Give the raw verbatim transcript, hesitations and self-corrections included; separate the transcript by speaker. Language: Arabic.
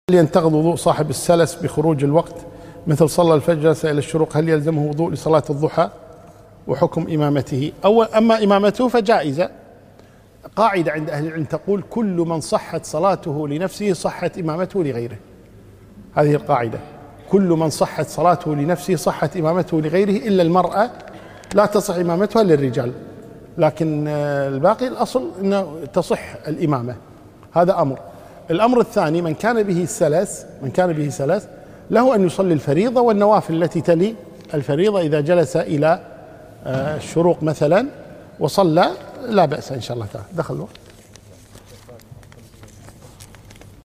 Speaker 1: هل ينتقض وضوء صاحب السلس بخروج الوقت مثل صلى الفجر جلس إلى الشروق، هل يلزمه وضوء لصلاة الضحى؟ وحكم إمامته. أول أما إمامته فجائزة. قاعدة عند أهل العلم تقول كل من صحت صلاته لنفسه صحت إمامته لغيره. هذه القاعدة، كل من صحت صلاته لنفسه صحت إمامته لغيره إلا المرأة لا تصح إمامتها للرجال، لكن الباقي الأصل أنه تصح الإمامة. هذا أمر. الأمر الثاني، من كان به سلس من كان به سلس له أن يصلي الفريضة والنوافل التي تلي الفريضة إذا جلس إلى الشروق مثلا وصلى لا بأس إن شاء الله تعالى. دخل الوقت.